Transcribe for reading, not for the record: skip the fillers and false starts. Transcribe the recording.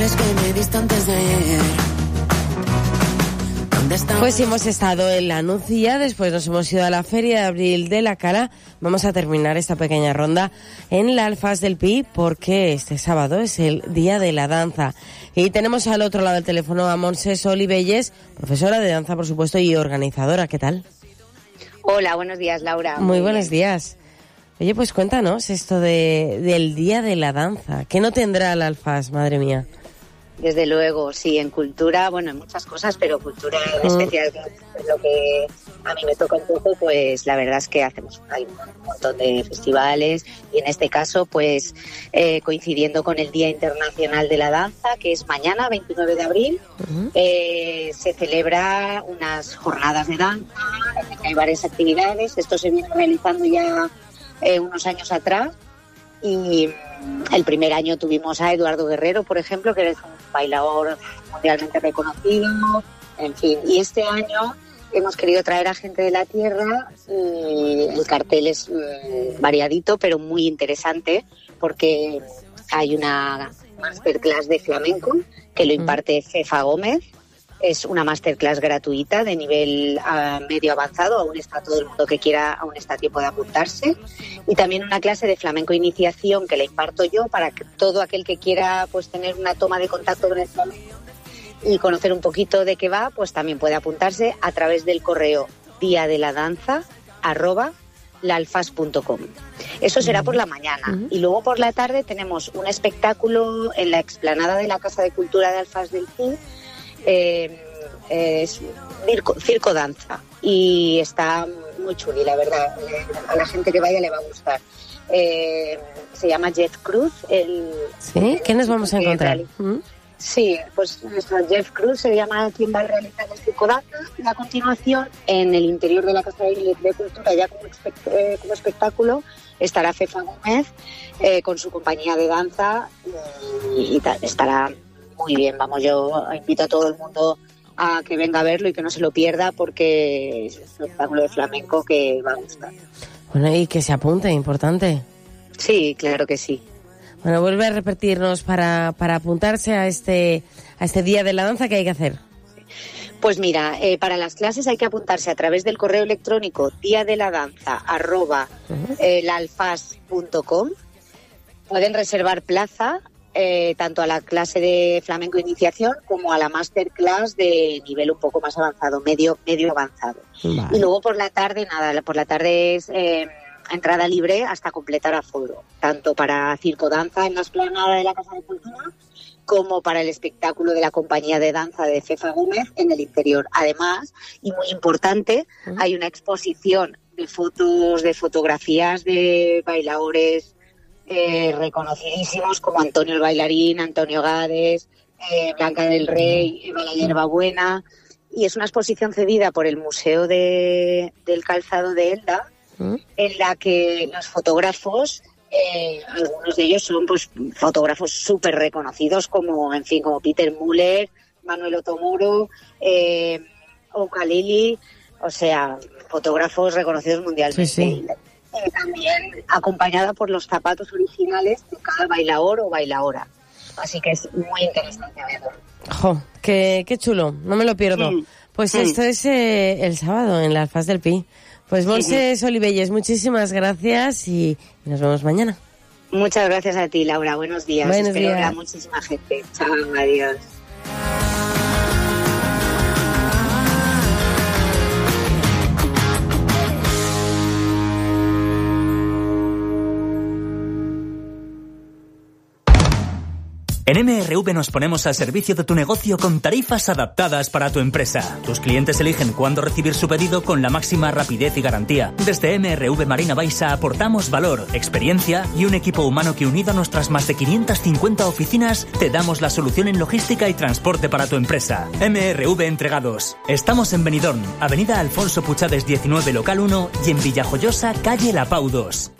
flores que me diste antes de ayer. Pues hemos estado en la Nucía, después nos hemos ido a la Feria de Abril de la Cala. Vamos a terminar esta pequeña ronda en la Alfaz del Pi, porque este sábado es el Día de la Danza. Y tenemos al otro lado del teléfono a Montse Olivelles, profesora de danza, por supuesto, y organizadora. ¿Qué tal? Hola, buenos días, Laura. Muy buenos días. Oye, pues cuéntanos esto del Día de la Danza. ¿Qué no tendrá la Alfaz, madre mía? Desde luego, sí, en cultura, bueno, en muchas cosas, pero cultura en especial, lo que a mí me toca un poco, pues la verdad es que hay un montón de festivales y en este caso, pues coincidiendo con el Día Internacional de la Danza, que es mañana, 29 de abril, se celebra unas jornadas de danza, en las que hay varias actividades. Esto se viene realizando ya unos años atrás. Y el primer año tuvimos a Eduardo Guerrero, por ejemplo, que es un bailador mundialmente reconocido, en fin. Y este año hemos querido traer a gente de la tierra y el cartel es variadito, pero muy interesante, porque hay una masterclass de flamenco que lo imparte Fefa Gómez. Es una masterclass gratuita de nivel medio avanzado, aún está todo el mundo que quiera, aún está a tiempo de apuntarse. Y también una clase de flamenco iniciación que la imparto yo para que todo aquel que quiera pues tener una toma de contacto con el flamenco y conocer un poquito de qué va, pues también puede apuntarse a través del correo diadeladanza@laalfaz.com. Eso será por la mañana. Y luego por la tarde tenemos un espectáculo en la explanada de la Casa de Cultura de Alfaz del Pi. Es circo danza y está muy chuli, la verdad. A la gente que vaya le va a gustar. Se llama Jeff Cruz. ¿Sí? ¿Qué nos vamos a encontrar? Sí, pues nuestro Jeff Cruz se llama quien va a realizar el circo danza. Y a continuación, en el interior de la Casa de Cultura, ya como espectáculo, estará Fefa Gómez con su compañía de danza y tal. Estará muy bien, vamos, yo invito a todo el mundo a que venga a verlo y que no se lo pierda, porque es un espectáculo de flamenco que va a gustar. Bueno, y que se apunte, importante. Sí, claro que sí. Bueno, vuelve a repetirnos para apuntarse a este Día de la Danza, ¿qué hay que hacer? Pues mira, para las clases hay que apuntarse a través del correo electrónico diadeladanza@laalfaz.com. Pueden reservar plaza tanto a la clase de flamenco iniciación como a la masterclass de nivel un poco más avanzado, medio avanzado. Vale. Y luego por la tarde, por la tarde es entrada libre hasta completar aforo, tanto para circo danza en la explanada de la Casa de Cultura como para el espectáculo de la compañía de danza de Fefa Gómez en el interior. Además, y muy importante, hay una exposición de fotos, de fotografías de bailadores reconocidísimos como Antonio el Bailarín, Antonio Gades, Blanca del Rey, Eva la Hierbabuena, y es una exposición cedida por el Museo del Calzado de Elda, en la que los fotógrafos, algunos de ellos son pues fotógrafos súper reconocidos como Peter Müller, Manuel Otomoro, Okalili, o sea, fotógrafos reconocidos mundialmente. Sí, sí. También acompañada por los zapatos originales de cada bailador o bailadora. Así que es muy interesante verlo. ¡Jo! ¡Qué chulo! No me lo pierdo. Pues esto es el sábado en la Alfaz del Pi. Pues Montse Olivelles, muchísimas gracias y nos vemos mañana. Muchas gracias a ti, Laura. Buenos días. Espero ver a muchísima gente. Chao, adiós. En MRV nos ponemos al servicio de tu negocio con tarifas adaptadas para tu empresa. Tus clientes eligen cuándo recibir su pedido con la máxima rapidez y garantía. Desde MRV Marina Baixa aportamos valor, experiencia y un equipo humano que, unido a nuestras más de 550 oficinas, te damos la solución en logística y transporte para tu empresa. MRV Entregados. Estamos en Benidorm, Avenida Alfonso Puchades 19, local 1, y en Villajoyosa, calle La Pau 2.